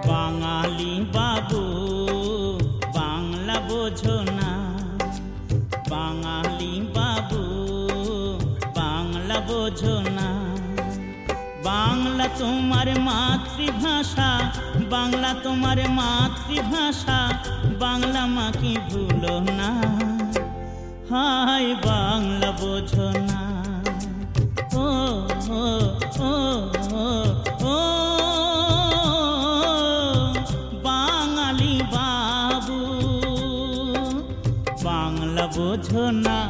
বাঙালি বাবু বাংলা বোঝো না, বাঙালি বাবু বাংলা বোঝো না। বাংলা তোমার মাতৃভাষা, বাংলা তোমার মাতৃভাষা, বাংলা মাকে ভুলো না, হায় বাংলা বোঝো না। ও ও ও ও বাঙালি বাবু বাংলা বোঝো না।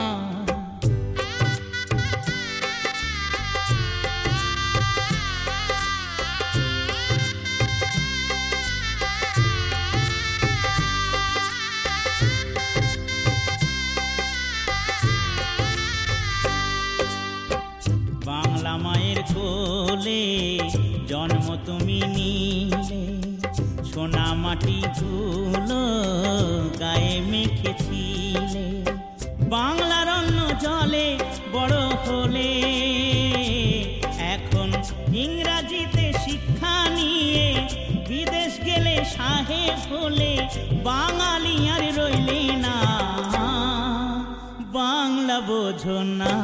বাংলা মায়ের কোলে জন্ম তুমি নিলে, সোনা মাটি ধুলো গায়ে মেখেছিলে। বাংলার অন্য জলে বড় হলে, এখন ইংরাজিতে শিক্ষা নিয়ে বিদেশ গেলে সাহেব হলে, বাঙালি আর রইলে না, বাংলা বোঝো না।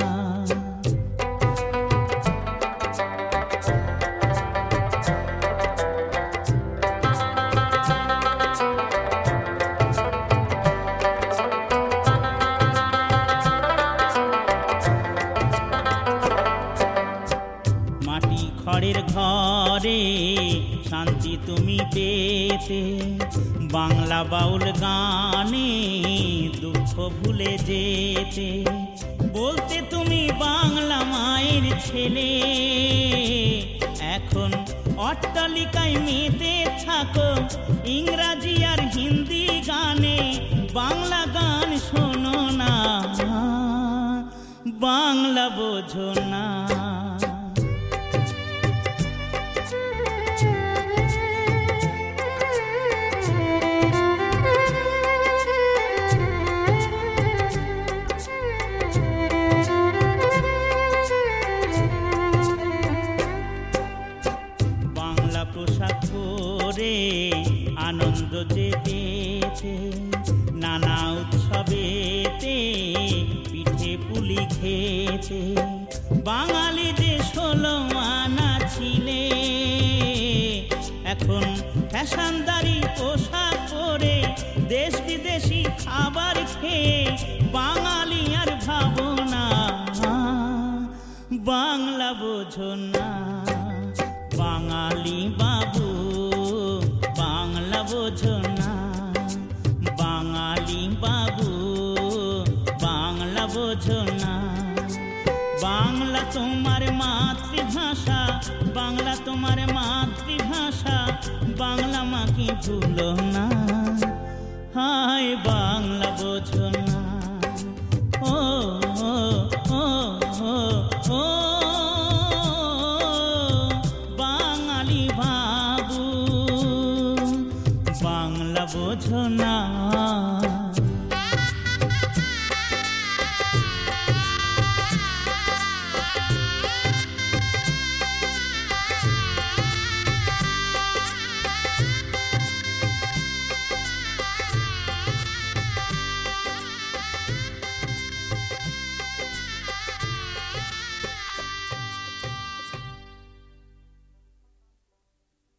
মাটি খড়ের ঘরে শান্তি তুমি পেতে, বাংলা বাউল গানে দুঃখ ভুলে যেতে। বলতে তুমি বাংলা মায়ের ছেলে, এখন অট্টালিকায় মেতে থাকো ইংরাজি আর হিন্দি গানে, বাংলা গান শোনো না, বাংলা বোঝো না। বাংলা পোশাক পরে আনন্দ যে পেয়েছে, নানা উৎসবেতে পিঠে পুলি খেয়েছে। বাঙালি যে 16 আনা ছিলে, এখন ফ্যাশনদারি পোশাক পরে দেশ বিদেশি খাবার খেয়ে, বাঙালি আর ভাবো না, বাংলা বোঝো না। বাঙালি বাবু বাংলা বোঝো না, বাঙালি বাবু বাংলা বোঝো না। বাংলা তোমার মাতৃভাষা, বাংলা তোমার মাতৃভাষা, বাংলা মাকে ভুলো না, হায় বাংলা বোঝো না।